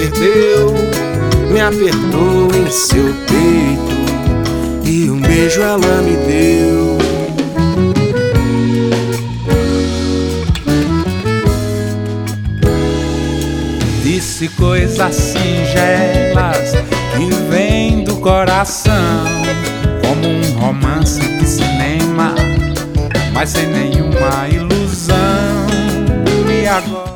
perdeu, me apertou em seu peito e um beijo ela me deu. Disse coisas singelas que vem do coração, como um romance de cinema, mas sem nenhuma ilusão. E agora